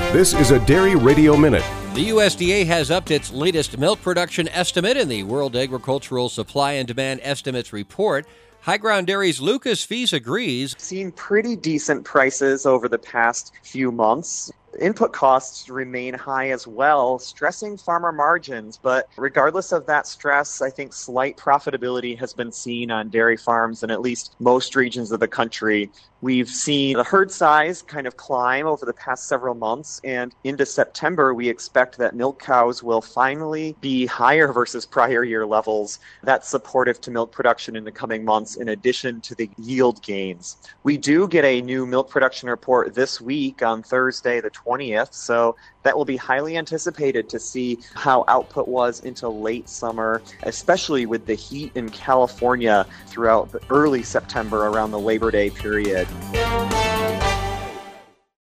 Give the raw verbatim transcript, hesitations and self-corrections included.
This is a Dairy Radio Minute. The U S D A has upped its latest milk production estimate in the World Agricultural Supply and Demand Estimates report. High Ground Dairy's Lucas Fees agrees. Seen pretty decent prices over the past few months. Input costs remain high as well, stressing farmer margins. But regardless of that stress, I think slight profitability has been seen on dairy farms in at least most regions of the country. We've seen the herd size kind of climb over the past several months, and into September, we expect that milk cows will finally be higher versus prior year levels. That's supportive to milk production in the coming months, in addition to the yield gains. We do get a new milk production report this week on Thursday, the twentieth, so that will be highly anticipated to see how output was into late summer, especially with the heat in California throughout the early September around the Labor Day period.